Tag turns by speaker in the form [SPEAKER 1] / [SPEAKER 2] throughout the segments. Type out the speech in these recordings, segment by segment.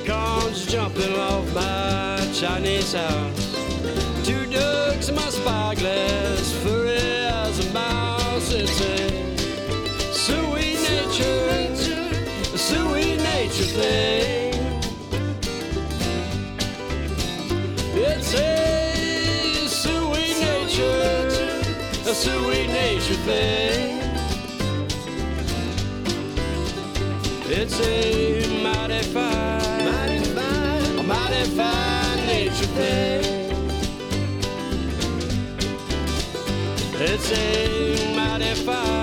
[SPEAKER 1] Unicorns jumping off my Chinese house. Two ducks in my spyglass, furry as a mouse. It's a sweet nature thing. It's a sweet nature thing. It's a mighty fine nature thing. It's a mighty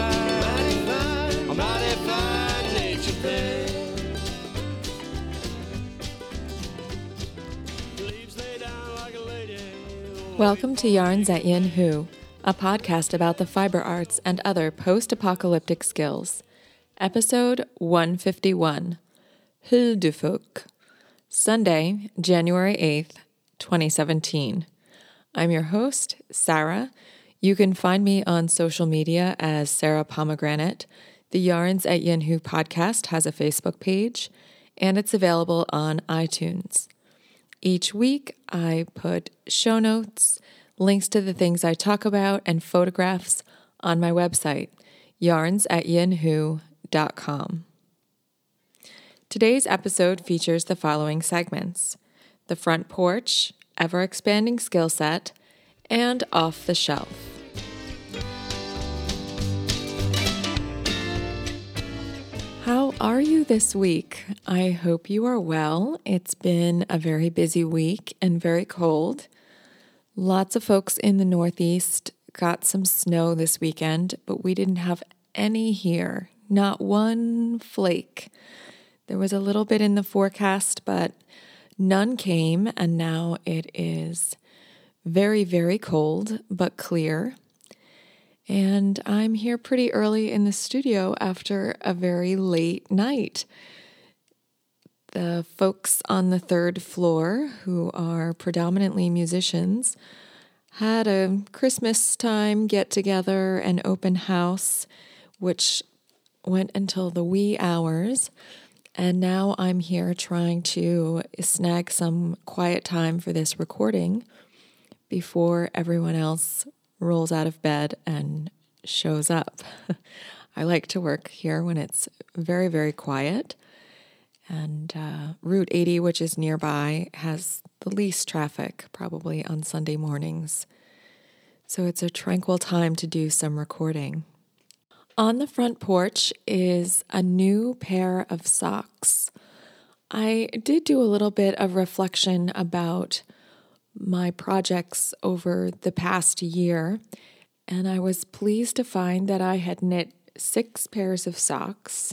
[SPEAKER 1] fine nature thing. Leaves lay down like a lady.
[SPEAKER 2] Welcome to Yarns at Yin Hu, a podcast about the fiber arts and other post-apocalyptic skills. Episode 151, Huldufuk, Sunday, January 8th, 2017. I'm your host, Sarah. You can find me on social media as Sarah Pomegranate. The Yarns at Yin Hu podcast has a Facebook page, and it's available on iTunes. Each week, I put show notes, links to the things I talk about, and photographs on my website, yarnsatyinhu.com. Today's episode features the following segments: The Front Porch, Ever-Expanding Skill Set, and Off the Shelf. How are you this week? I hope you are well. It's been a very busy week and very cold. Lots of folks in the Northeast got some snow this weekend, but we didn't have any here. Not one flake. There was a little bit in the forecast, but none came, and now it is very, very cold, but clear. And I'm here pretty early in the studio after a very late night. The folks on the third floor, who are predominantly musicians, had a Christmas time get-together and open house, which went until the wee hours, and now I'm here trying to snag some quiet time for this recording before everyone else rolls out of bed and shows up. I like to work here when it's very, very quiet, and Route 80, which is nearby, has the least traffic probably on Sunday mornings, so it's a tranquil time to do some recording. On the front porch is a new pair of socks. I did do a little bit of reflection about my projects over the past year, and I was pleased to find that I had knit 6 pairs of socks.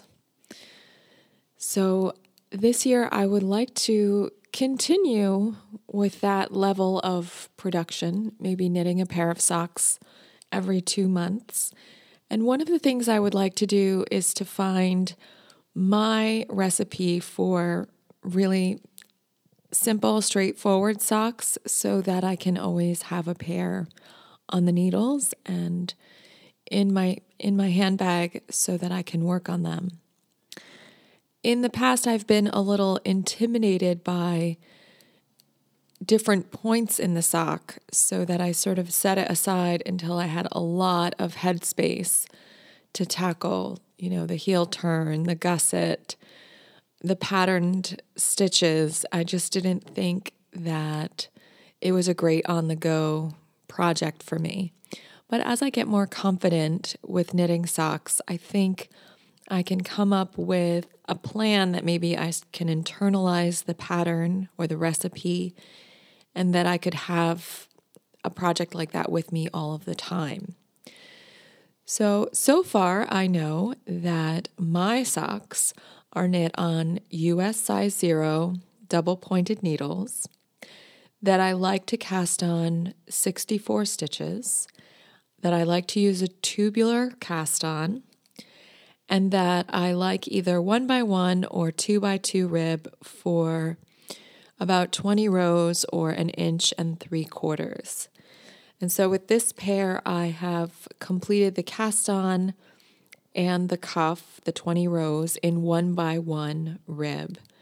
[SPEAKER 2] So this year I would like to continue with that level of production, maybe knitting a pair of socks every 2 months. And one of the things I would like to do is to find my recipe for really simple, straightforward socks so that I can always have a pair on the needles and in my handbag so that I can work on them. In the past, I've been a little intimidated by different points in the sock, so that I sort of set it aside until I had a lot of headspace to tackle, the heel turn, the gusset, the patterned stitches. I just didn't think that it was a great on-the-go project for me. But as I get more confident with knitting socks, I think I can come up with a plan that maybe I can internalize the pattern or the recipe, and that I could have a project like that with me all of the time. So far I know that my socks are knit on US size 0 double-pointed needles, that I like to cast on 64 stitches, that I like to use a tubular cast on, and that I like either 1x1 or 2x2 rib for about 20 rows or 1 3/4 inches. And so with this pair, I have completed the cast on and the cuff, the 20 rows, in 1x1 rib.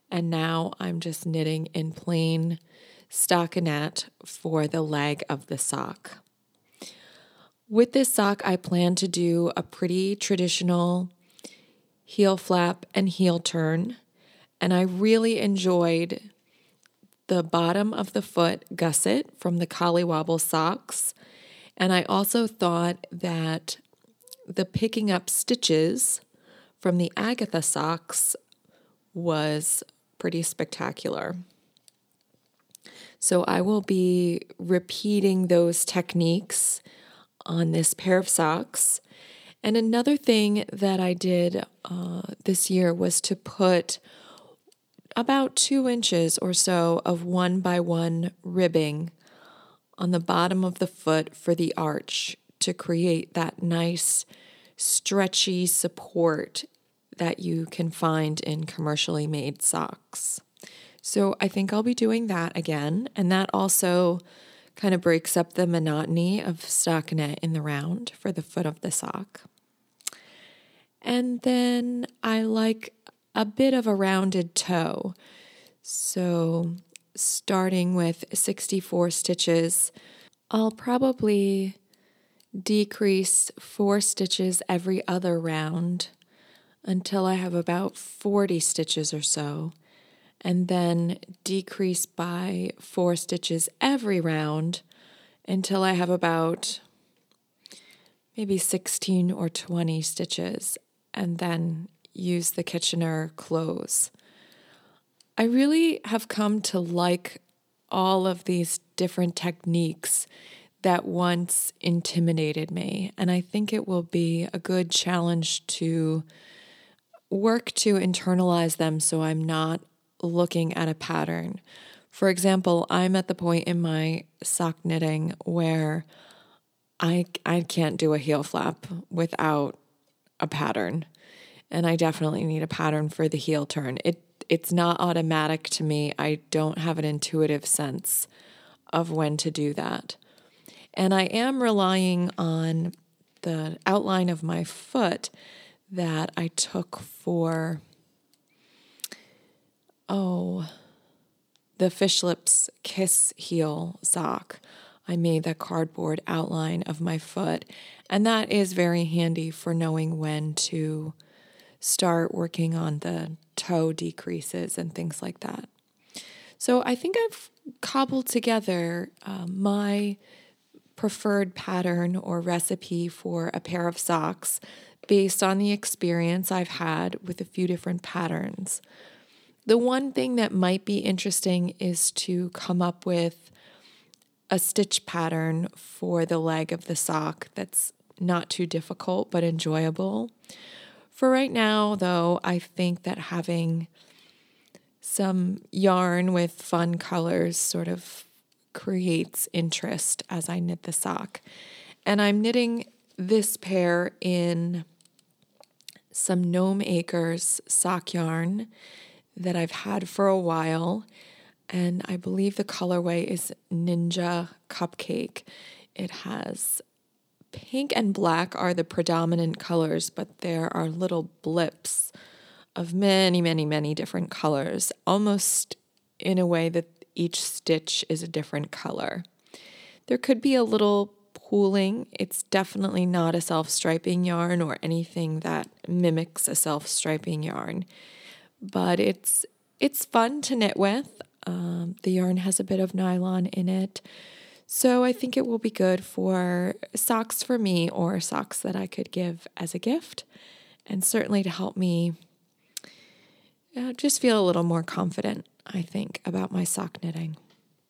[SPEAKER 2] and now I'm just knitting in plain stockinette for the leg of the sock. With this sock, I plan to do a pretty traditional heel flap and heel turn, and I really enjoyed the bottom of the foot gusset from the Collywobble socks, and I also thought that the picking up stitches from the Agatha socks was pretty spectacular. So I will be repeating those techniques on this pair of socks. And another thing that I did this year was to put about 2 inches or so of 1x1 ribbing on the bottom of the foot for the arch to create that nice stretchy support that you can find in commercially made socks. So I think I'll be doing that again, and that also kind of breaks up the monotony of stockinette in the round for the foot of the sock. And then I like a bit of a rounded toe. So starting with 64 stitches, I'll probably decrease 4 stitches every other round until I have about 40 stitches or so, and then decrease by 4 stitches every round until I have about maybe 16 or 20 stitches, and then use the Kitchener close. I really have come to like all of these different techniques that once intimidated me, and I think it will be a good challenge to work to internalize them so I'm not looking at a pattern. For example, I'm at the point in my sock knitting where I can't do a heel flap without a pattern, and I definitely need a pattern for the heel turn. It's not automatic to me. I don't have an intuitive sense of when to do that. And I am relying on the outline of my foot that I took for, the Fish Lips Kiss heel sock. I made the cardboard outline of my foot, and that is very handy for knowing when to start working on the toe decreases and things like that. So I think I've cobbled together my preferred pattern or recipe for a pair of socks based on the experience I've had with a few different patterns. The one thing that might be interesting is to come up with a stitch pattern for the leg of the sock that's not too difficult but enjoyable. For right now, though, I think that having some yarn with fun colors sort of creates interest as I knit the sock. And I'm knitting this pair in some Gnome Acres sock yarn that I've had for a while, and I believe the colorway is Ninja Cupcake. It has pink and black are the predominant colors, but there are little blips of many, many, many different colors, almost in a way that each stitch is a different color. There could be a little pooling. It's definitely not a self-striping yarn or anything that mimics a self-striping yarn, but it's fun to knit with. The yarn has a bit of nylon in it, so I think it will be good for socks for me or socks that I could give as a gift, and certainly to help me just feel a little more confident, I think, about my sock knitting.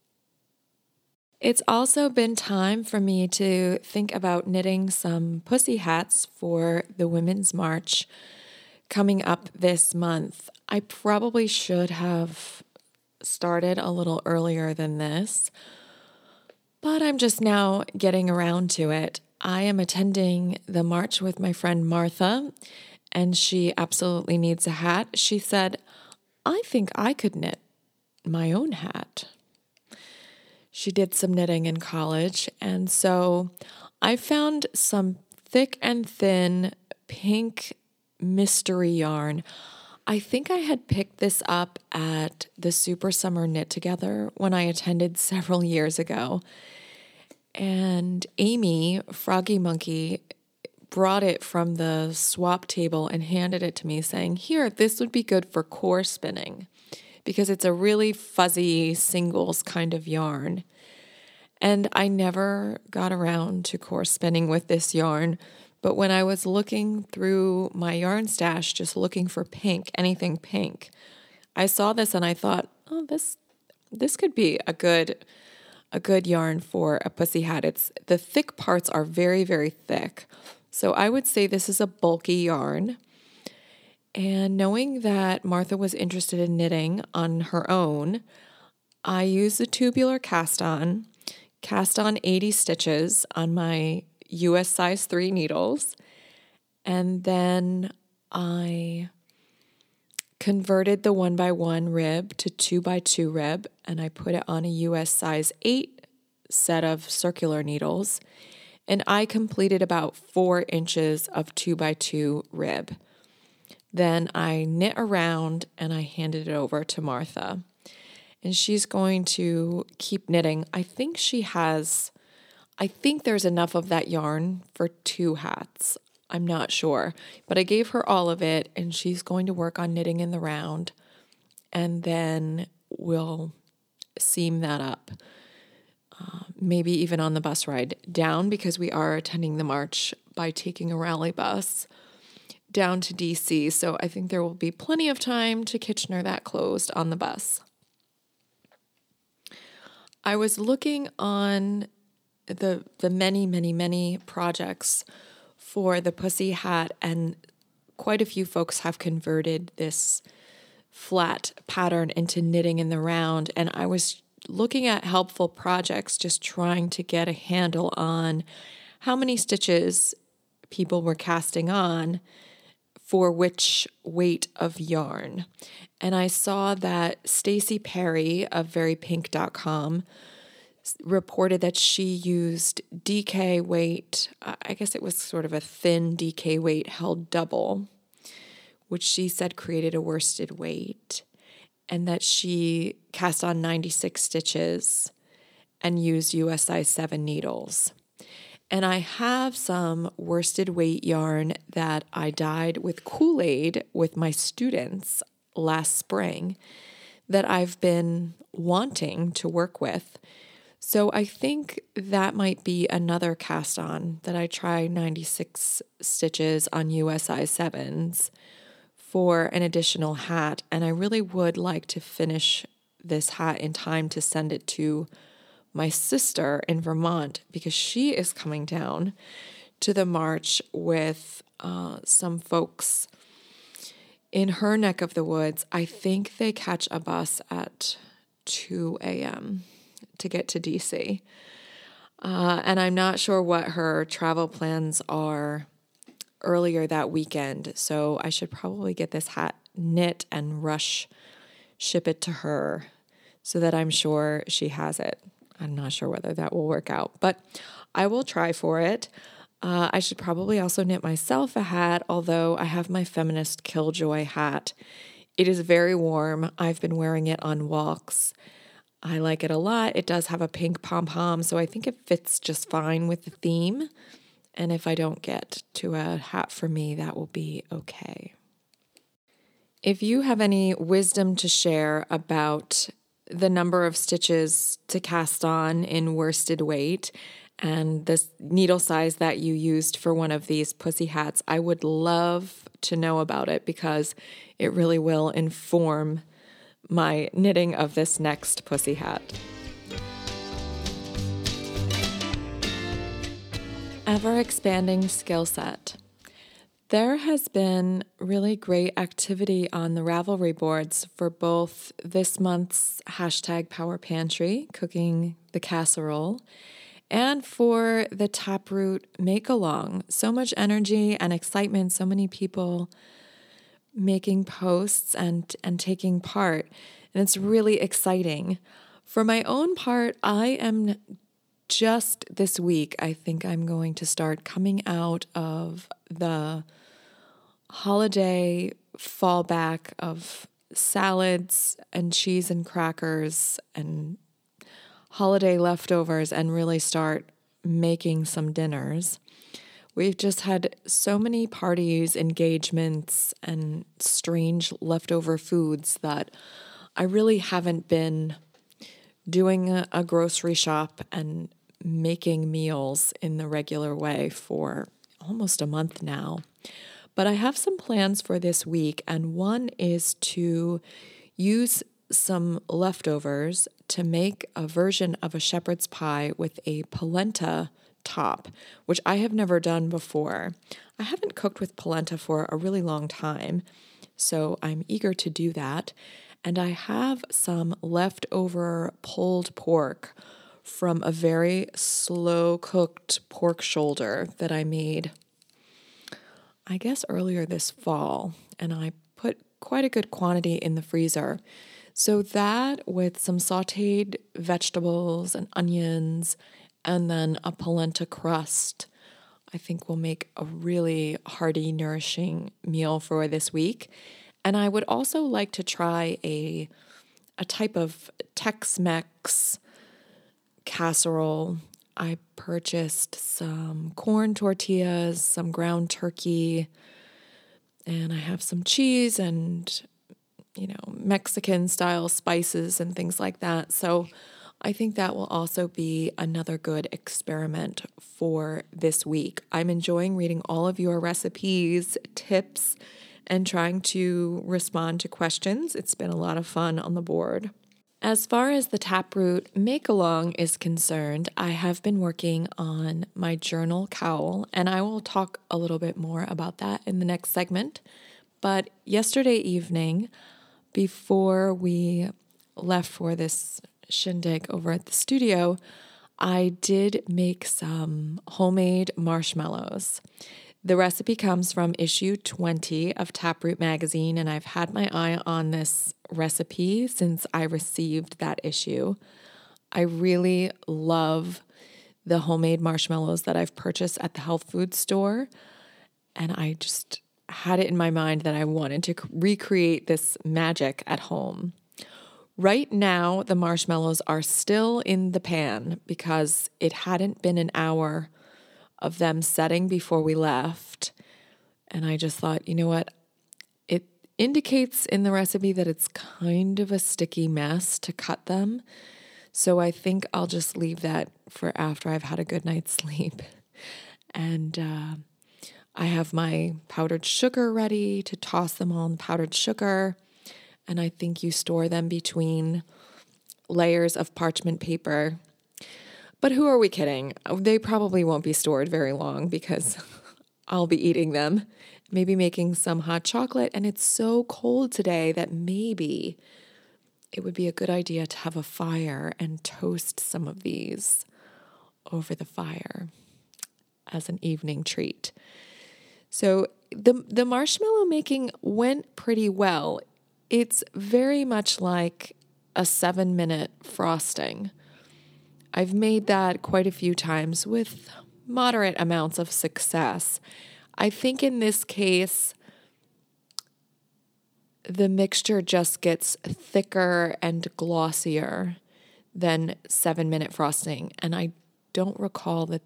[SPEAKER 2] It's also been time for me to think about knitting some pussy hats for the Women's March coming up this month. I probably should have started a little earlier than this, but I'm just now getting around to it. I am attending the march with my friend Martha, and she absolutely needs a hat. She said, I think I could knit my own hat. She did some knitting in college, and so I found some thick and thin pink mystery yarn. I think I had picked this up at the Super Summer Knit Together when I attended several years ago. And Amy, Froggy Monkey, brought it from the swap table and handed it to me saying, here, this would be good for core spinning because it's a really fuzzy singles kind of yarn. And I never got around to core spinning with this yarn. But when I was looking through my yarn stash, just looking for pink, anything pink, I saw this and I thought, oh, this could be a good yarn for a pussy hat. The thick parts are very, very thick. So I would say this is a bulky yarn. And knowing that Martha was interested in knitting on her own, I used a tubular cast on 80 stitches on my US size 3 needles. And then I converted the 1x1 rib to 2x2 rib, and I put it on a US size 8 set of circular needles. And I completed about 4 inches of 2x2 rib. Then I knit around and I handed it over to Martha. And she's going to keep knitting. I think there's enough of that yarn for 2 hats. I'm not sure. But I gave her all of it, and she's going to work on knitting in the round. And then we'll seam that up. Maybe even on the bus ride down, because we are attending the march by taking a rally bus down to DC. So I think there will be plenty of time to Kitchener that closed on the bus. I was looking on the many projects for the pussy hat, and quite a few folks have converted this flat pattern into knitting in the round. And I was looking at helpful projects, just trying to get a handle on how many stitches people were casting on for which weight of yarn. And I saw that Stacey Perry of verypink.com reported that she used DK weight. I guess it was sort of a thin DK weight held double, which she said created a worsted weight, and that she cast on 96 stitches and used US size 7 needles. And I have some worsted weight yarn that I dyed with Kool-Aid with my students last spring that I've been wanting to work with. So I think that might be another cast on that I try 96 stitches on US size 7s for an additional hat. And I really would like to finish this hat in time to send it to my sister in Vermont, because she is coming down to the march with some folks in her neck of the woods. I think they catch a bus at 2 a.m. to get to DC. And I'm not sure what her travel plans are earlier that weekend. So I should probably get this hat knit and ship it to her so that I'm sure she has it. I'm not sure whether that will work out, but I will try for it. I should probably also knit myself a hat, although I have my feminist Killjoy hat. It is very warm. I've been wearing it on walks. I like it a lot. It does have a pink pom-pom, so I think it fits just fine with the theme. And if I don't get to a hat for me, that will be okay. If you have any wisdom to share about the number of stitches to cast on in worsted weight and the needle size that you used for one of these pussy hats, I would love to know about it, because it really will inform my knitting of this next pussy hat. Ever-expanding skill set. There has been really great activity on the Ravelry boards for both this month's #PowerPantry, cooking the casserole, and for the Taproot Make-Along. So much energy and excitement, so many people making posts and taking part, and it's really exciting. For my own part, I am just this week, I think I'm going to start coming out of the holiday fallback of salads and cheese and crackers and holiday leftovers and really start making some dinners. We've just had so many parties, engagements, and strange leftover foods that I really haven't been doing a grocery shop and making meals in the regular way for almost a month now. But I have some plans for this week, and one is to use some leftovers to make a version of a shepherd's pie with a polenta top, which I have never done before. I haven't cooked with polenta for a really long time, so I'm eager to do that. And I have some leftover pulled pork from a very slow cooked pork shoulder that I made, I guess, earlier this fall, and I put quite a good quantity in the freezer. So that with some sautéed vegetables and onions and then a polenta crust, I think will make a really hearty, nourishing meal for this week. And I would also like to try a type of Tex-Mex casserole. I purchased some corn tortillas, some ground turkey, and I have some cheese and, Mexican style spices and things like that. So I think that will also be another good experiment for this week. I'm enjoying reading all of your recipes, tips, and trying to respond to questions. It's been a lot of fun on the board. As far as the Taproot Make-Along is concerned, I have been working on my journal cowl, and I will talk a little bit more about that in the next segment. But yesterday evening, before we left for this shindig over at the studio, I did make some homemade marshmallows. The recipe comes from issue 20 of Taproot magazine, and I've had my eye on this recipe since I received that issue. I really love the homemade marshmallows that I've purchased at the health food store, and I just had it in my mind that I wanted to recreate this magic at home. Right now, the marshmallows are still in the pan because it hadn't been an hour of them setting before we left. And I just thought, you know what? It indicates in the recipe that it's kind of a sticky mess to cut them. So I think I'll just leave that for after I've had a good night's sleep. And I have my powdered sugar ready to toss them all in powdered sugar. And I think you store them between layers of parchment paper. But who are we kidding? They probably won't be stored very long because I'll be eating them, maybe making some hot chocolate. And it's so cold today that maybe it would be a good idea to have a fire and toast some of these over the fire as an evening treat. So the marshmallow making went pretty well. It's very much like a 7-minute frosting. I've made that quite a few times with moderate amounts of success. I think in this case, the mixture just gets thicker and glossier than 7-minute frosting. And I don't recall that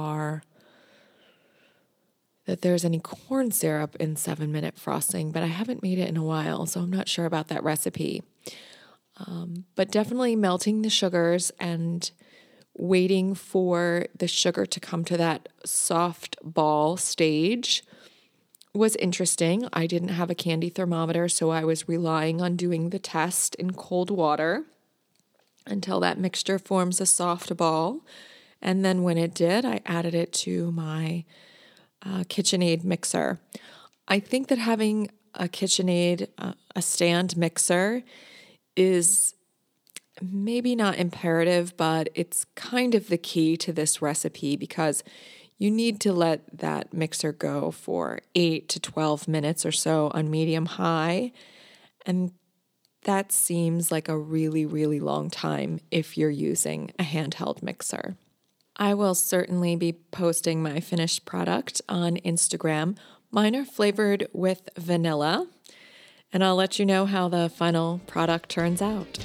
[SPEAKER 2] there's any corn syrup in 7-minute frosting, but I haven't made it in a while, so I'm not sure about that recipe. But definitely melting the sugars and waiting for the sugar to come to that soft ball stage was interesting. I didn't have a candy thermometer, so I was relying on doing the test in cold water until that mixture forms a soft ball. And then when it did, I added it to my KitchenAid mixer. I think that having a KitchenAid, a stand mixer, is maybe not imperative, but it's kind of the key to this recipe because you need to let that mixer go for 8 to 12 minutes or so on medium high. And that seems like a really, really long time if you're using a handheld mixer. I will certainly be posting my finished product on Instagram, Mine are flavored with vanilla, and I'll let you know how the final product turns out.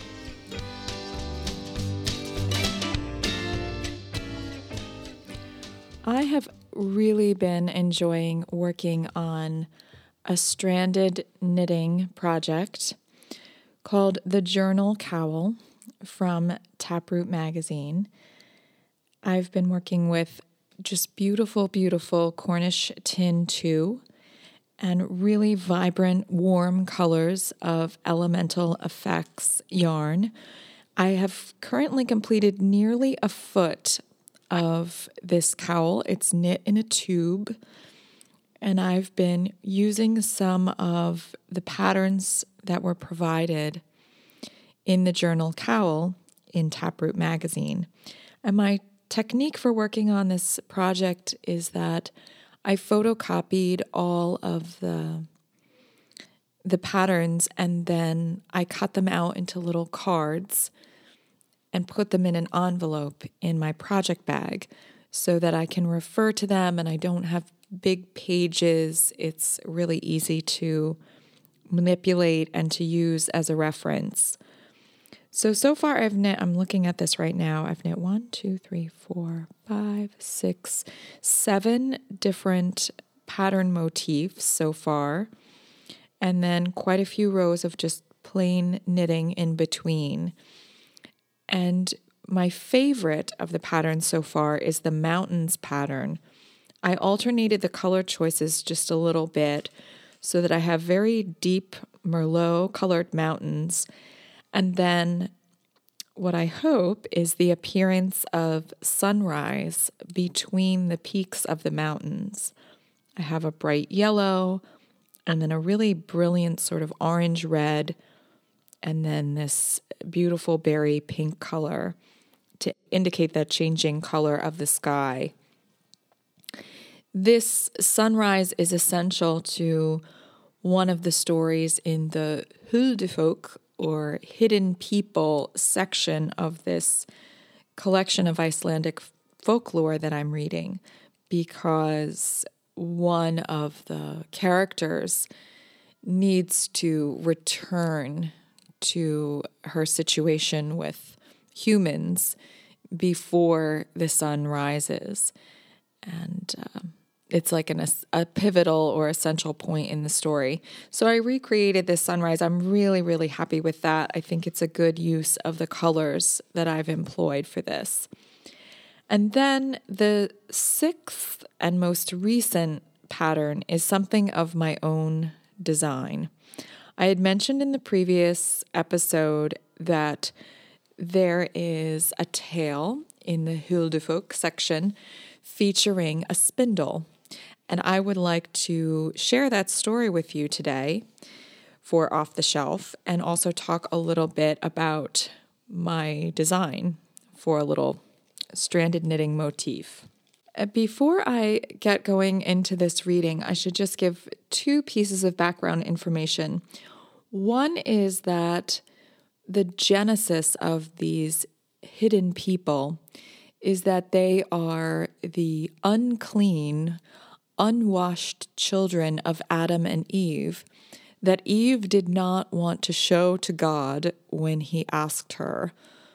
[SPEAKER 2] I have really been enjoying working on a stranded knitting project called the Journal Cowl from Taproot Magazine. I've been working with just beautiful, beautiful Cornish tin 2 and really vibrant, warm colors of Elemental Effects yarn. I have currently completed nearly a foot of this cowl. It's knit in a tube, and I've been using some of the patterns that were provided in the Journal Cowl in Taproot Magazine. And my technique for working on this project is that I photocopied all of the patterns, and then I cut them out into little cards and put them in an envelope in my project bag so that I can refer to them and I don't have big pages. It's really easy to manipulate and to use as a reference. So far I've knit, I'm looking at this right now, I've knit 7 different pattern motifs so far, and then quite a few rows of just plain knitting in between. And my favorite of the patterns so far is the mountains pattern. I alternated the color choices just a little bit so that I have very deep Merlot colored mountains. And then what I hope is the appearance of sunrise between the peaks of the mountains. I have a bright yellow and then a really brilliant sort of orange red and then this beautiful berry pink color to indicate that changing color of the sky. This sunrise is essential to one of the stories in the Huldufolk, or hidden people section of this collection of Icelandic folklore that I'm reading, because one of the characters needs to return to her situation with humans before the sun rises. And it's like a pivotal or essential point in the story. So I recreated this sunrise. I'm really, really happy with that. I think it's a good use of the colors that I've employed for this. And then the sixth and most recent pattern is something of my own design. I had mentioned in the previous episode that there is a tale in the Huldufolk section featuring a spindle. And I would like to share that story with you today for Off the Shelf, and also talk a little bit about my design for a little stranded knitting motif. Before I get going into this reading, I should just give 2 pieces of background information. One is that the genesis of these hidden people is that they are the unclean, unwashed children of Adam and Eve that Eve did not want to show to God when he asked her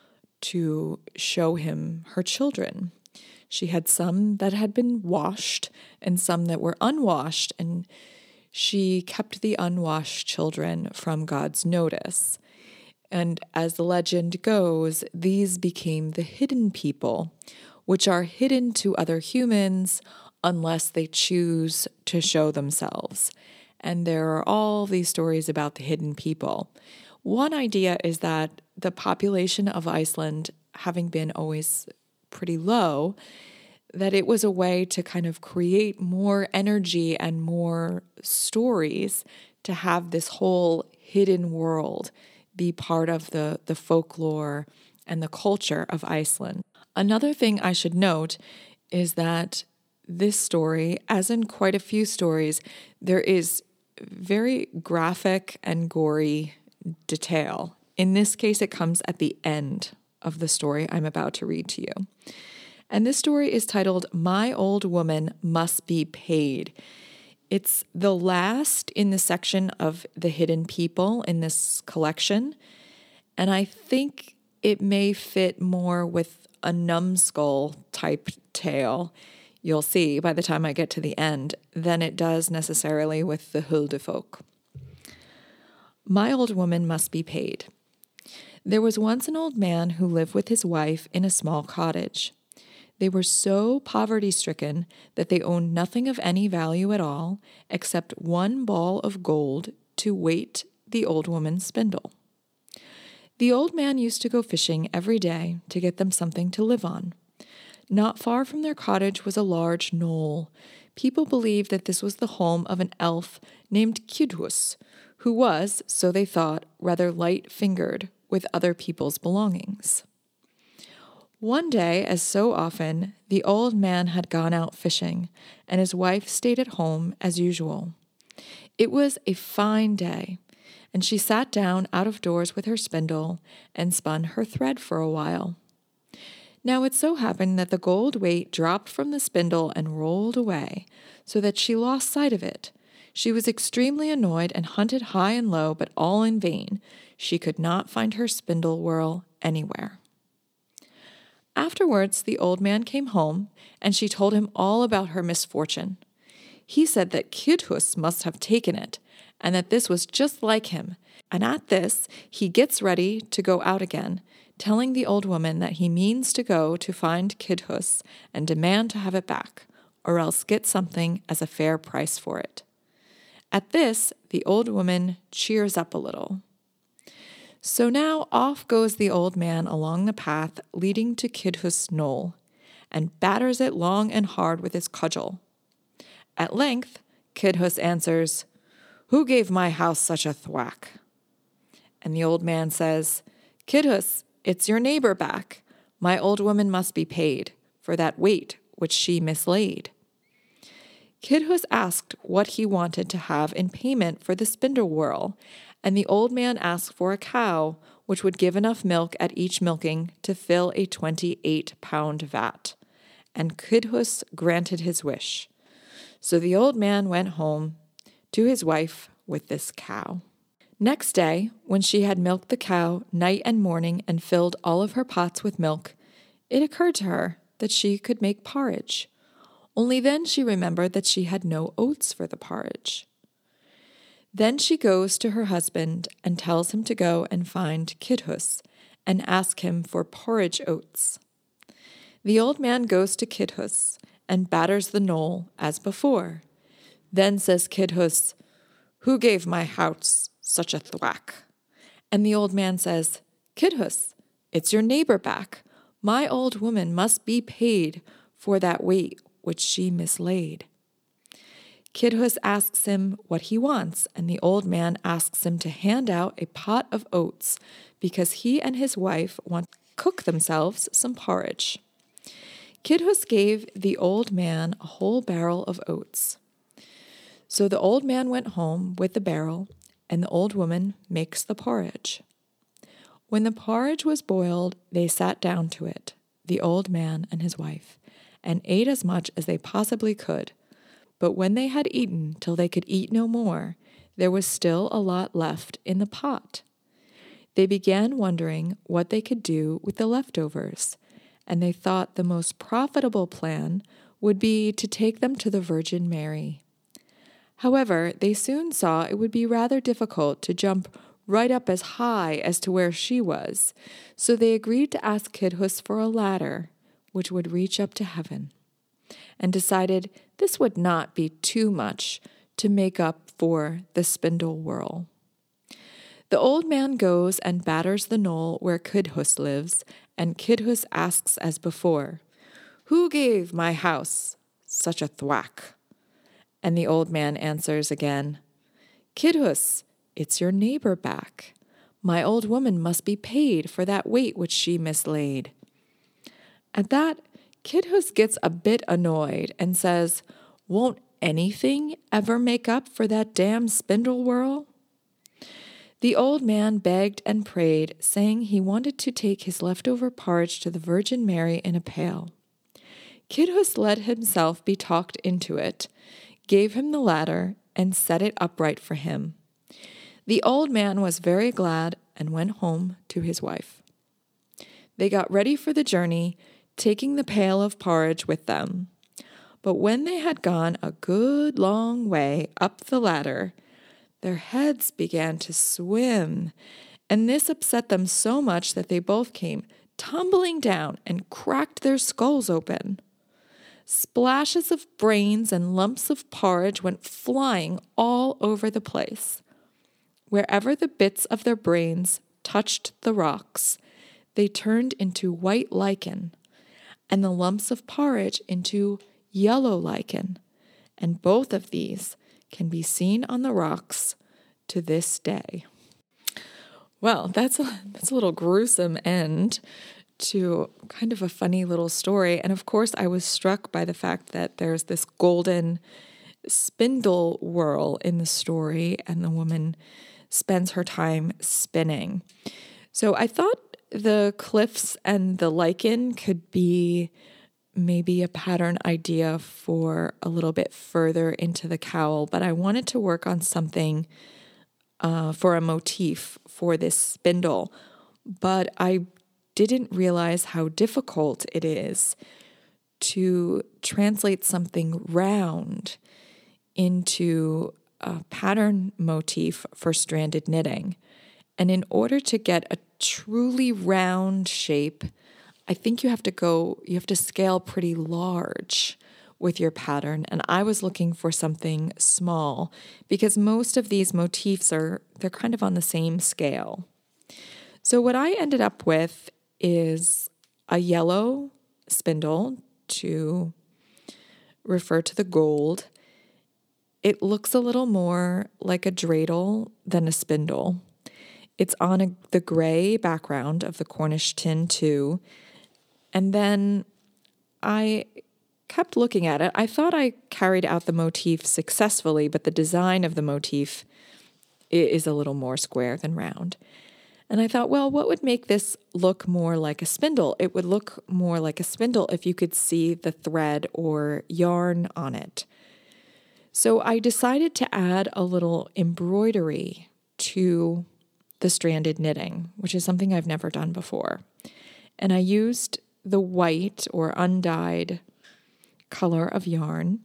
[SPEAKER 2] to show him her children. She had some that had been washed and some that were unwashed, and she kept the unwashed children from God's notice. And as the legend goes, these became the hidden people, which are hidden to other humans unless they choose to show themselves. And there are all these stories about the hidden people. One idea is that the population of Iceland, having been always pretty low, that it was a way to kind of create more energy and more stories to have this whole hidden world be part of the folklore and the culture of Iceland. Another thing I should note is that this story, as in quite a few stories, there is very graphic and gory detail. In this case, it comes at the end of the story I'm about to read to you. And this story is titled, My Old Woman Must Be Paid. It's the last in the section of the hidden people in this collection, and I think it may fit more with a numbskull type tale, you'll see by the time I get to the end, than it does necessarily with the Huldefolk. My old woman must be paid. There was once an old man who lived with his wife in a small cottage. They were so poverty-stricken that they owned nothing of any value at all except one ball of gold to weight the old woman's spindle. The old man used to go fishing every day to get them something to live on. Not far from their cottage was a large knoll. People believed that this was the home of an elf named Kidhus, who was, so they thought, rather light-fingered with other people's belongings. One day, as so often, the old man had gone out fishing, and his wife stayed at home as usual. It was a fine day, and she sat down out of doors with her spindle and spun her thread for a while. Now it so happened that the gold weight dropped from the spindle and rolled away, so that she lost sight of it. She was extremely annoyed and hunted high and low, but all in vain. She could not find her spindle whorl anywhere. Afterwards, the old man came home, and she told him all about her misfortune. He said that Kidhus must have taken it, and that this was just like him, and at this he gets ready to go out again, telling the old woman that he means to go to find Kidhus and demand to have it back, or else get something as a fair price for it. At this, the old woman cheers up a little. So now off goes the old man along the path leading to Kidhus knoll, and batters it long and hard with his cudgel. At length, Kidhus answers, "Who gave my house such a thwack?" And the old man says, "Kidhus, it's your neighbor back. My old woman must be paid for that weight which she mislaid." Kidhus asked what he wanted to have in payment for the spindle whorl, and the old man asked for a cow, which would give enough milk at each milking to fill a 28-pound vat. And Kidhus granted his wish. So the old man went home to his wife with this cow. Next day, when she had milked the cow night and morning and filled all of her pots with milk, it occurred to her that she could make porridge. Only then she remembered that she had no oats for the porridge. Then she goes to her husband and tells him to go and find Kidhus and ask him for porridge oats. The old man goes to Kidhus and batters the knoll as before. Then says Kidhus, "Who gave my house such a thwack?" And the old man says, "Kidhus, it's your neighbor back. My old woman must be paid for that weight which she mislaid." Kidhus asks him what he wants, and the old man asks him to hand out a pot of oats because he and his wife want to cook themselves some porridge. Kidhus gave the old man a whole barrel of oats. So the old man went home with the barrel, and the old woman makes the porridge. When the porridge was boiled, they sat down to it, the old man and his wife, and ate as much as they possibly could. But when they had eaten till they could eat no more, there was still a lot left in the pot. They began wondering what they could do with the leftovers, and they thought the most profitable plan would be to take them to the Virgin Mary. However, they soon saw it would be rather difficult to jump right up as high as to where she was, so they agreed to ask Kidhus for a ladder which would reach up to heaven, and decided this would not be too much to make up for the spindle whorl. The old man goes and batters the knoll where Kidhus lives, and Kidhus asks as before, "Who gave my house such a thwack?" And the old man answers again, "Kidhus, it's your neighbor back. My old woman must be paid for that weight which she mislaid." At that, Kidhus gets a bit annoyed and says, "Won't anything ever make up for that damn spindle whorl?" The old man begged and prayed, saying he wanted to take his leftover porridge to the Virgin Mary in a pail. Kidhus let himself be talked into it, gave him the ladder, and set it upright for him. The old man was very glad and went home to his wife. They got ready for the journey, taking the pail of porridge with them. But when they had gone a good long way up the ladder, their heads began to swim, and this upset them so much that they both came tumbling down and cracked their skulls open. Splashes of brains and lumps of porridge went flying all over the place. Wherever the bits of their brains touched the rocks, they turned into white lichen, and the lumps of porridge into yellow lichen, and both of these can be seen on the rocks to this day. Well, that's a little gruesome end to kind of a funny little story. And of course, I was struck by the fact that there's this golden spindle whorl in the story, and the woman spends her time spinning. So I thought the cliffs and the lichen could be maybe a pattern idea for a little bit further into the cowl, but I wanted to work on something for a motif for this spindle, but I didn't realize how difficult it is to translate something round into a pattern motif for stranded knitting. And in order to get a truly round shape, I think you have to scale pretty large with your pattern. And I was looking for something small because most of these motifs they're kind of on the same scale. So what I ended up with is a yellow spindle to refer to the gold. It looks a little more like a dreidel than a spindle. It's on the gray background of the Cornish tin too. And then I kept looking at it. I thought I carried out the motif successfully, but the design of the motif is a little more square than round. And I thought, well, what would make this look more like a spindle? It would look more like a spindle if you could see the thread or yarn on it. So I decided to add a little embroidery to the stranded knitting, which is something I've never done before. And I used the white or undyed color of yarn,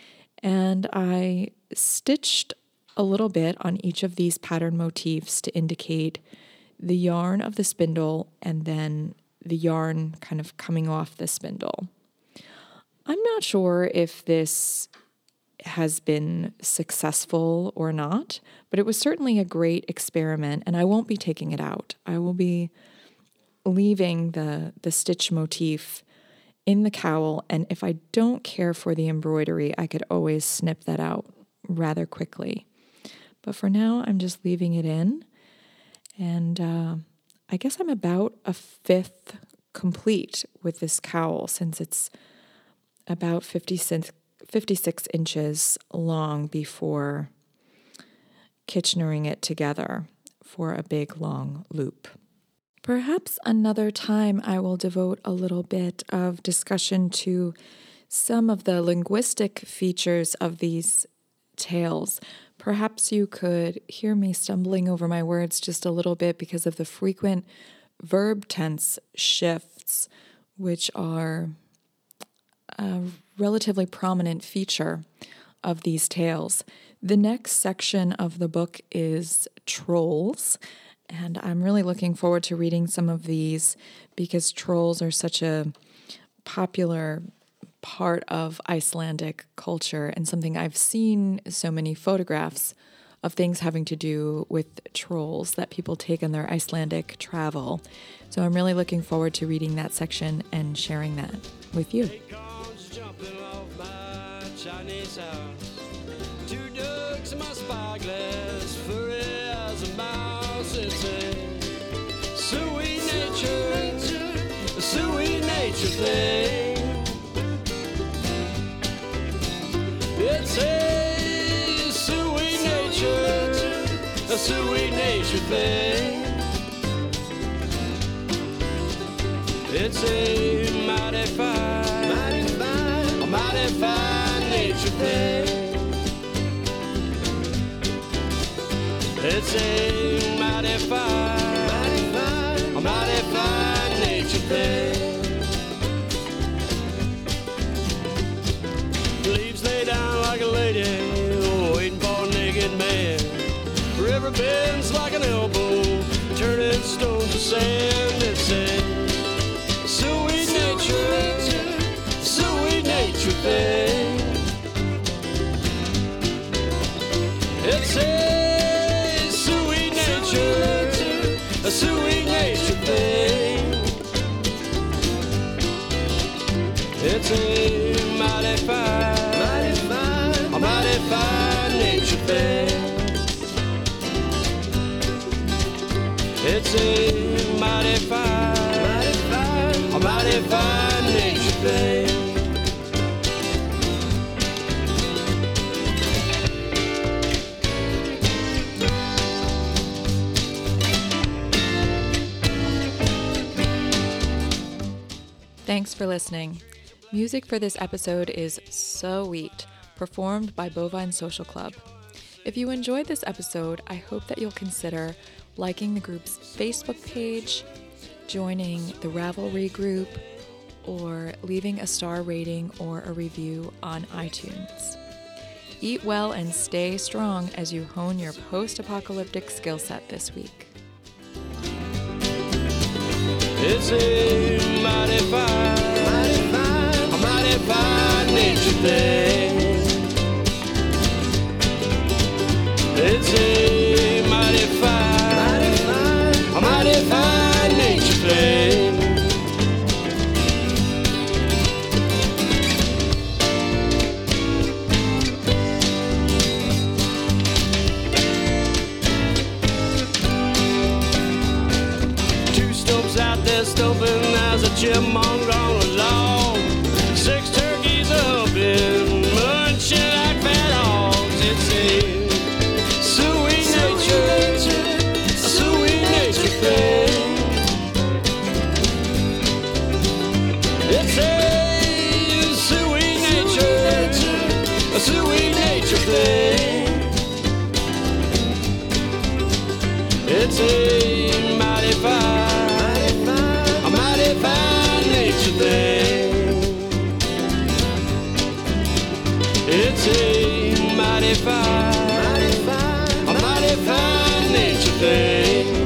[SPEAKER 2] and I stitched a little bit on each of these pattern motifs to indicate the yarn of the spindle and then the yarn kind of coming off the spindle. I'm not sure if this has been successful or not, but it was certainly a great experiment, and I won't be taking it out. I will be leaving the stitch motif in the cowl, and if I don't care for the embroidery, I could always snip that out rather quickly. But for now, I'm just leaving it in, and I guess I'm about a fifth complete with this cowl since it's about 56 inches long before Kitchenering it together for a big long loop. Perhaps another time I will devote a little bit of discussion to some of the linguistic features of these tales. Perhaps you could hear me stumbling over my words just a little bit because of the frequent verb tense shifts, which are a relatively prominent feature of these tales. The next section of the book is trolls, and I'm really looking forward to reading some of these because trolls are such a popular part of Icelandic culture and something I've seen so many photographs of things having to do with trolls that people take on their Icelandic travel. So I'm really looking forward to reading that section and sharing that with you.
[SPEAKER 1] Chinese house. 2 ducks in my spyglass, furry as a mouse. It's a sweet nature thing. It's a sweet nature thing. It's a mighty fine nature thing. It's a mighty fine nature thing. Leaves lay down like a lady, waiting for a naked man. River bends like an elbow, turning stones to sand. It's a sweet nature thing. It's a sweet nature thing. It's a mighty fine nature thing. It's a mighty fine nature thing.
[SPEAKER 2] Thanks for listening. Music for this episode is So Wheat, performed by Bovine Social Club. If you enjoyed this episode, I hope that you'll consider liking the group's Facebook page, joining the Ravelry group, or leaving a star rating or a review on iTunes. Eat well and stay strong as you hone your post-apocalyptic skill set this week.
[SPEAKER 1] It's a mighty fine nature thing. It's a mighty fine nature thing. Two stumps out there stumping as a chipmunk on a log. 6 turkeys up in munching like fat hogs. It's a sweet nature thing. It's a sweet nature thing. It's a mighty fine nature thing. It's a mighty fine nature thing.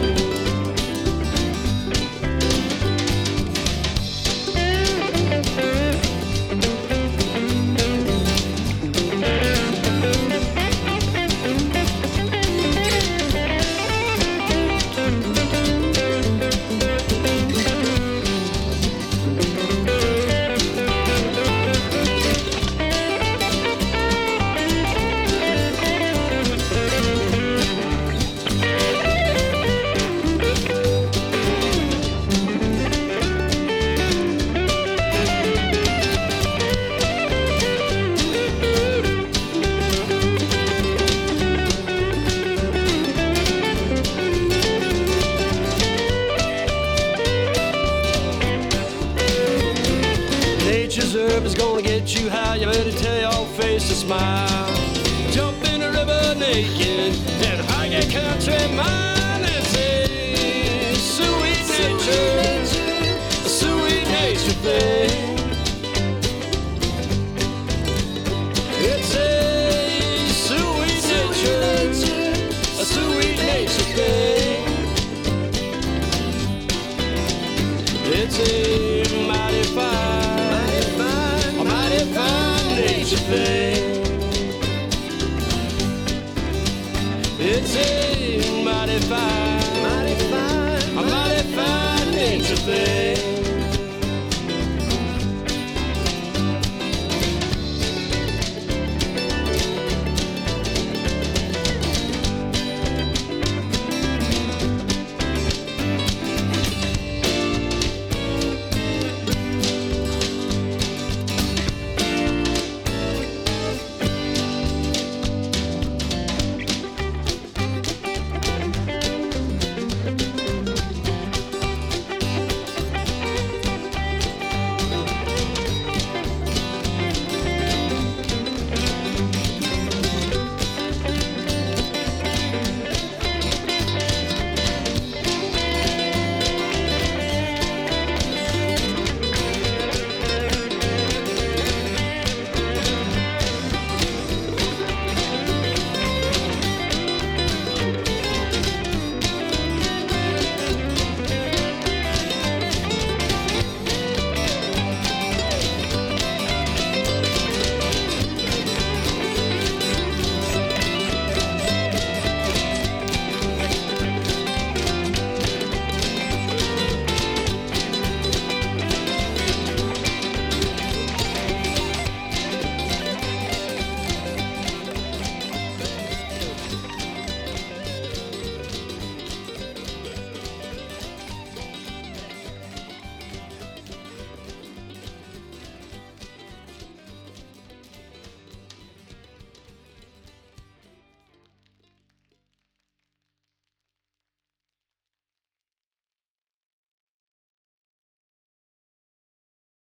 [SPEAKER 1] Herb is gonna get you high. You better tell your face to smile. Jump in the river naked and hug your country mine. It's a sweet nature thing. It's a sweet nature thing. It's a mighty fine nature thing. It's a mighty fine nature thing.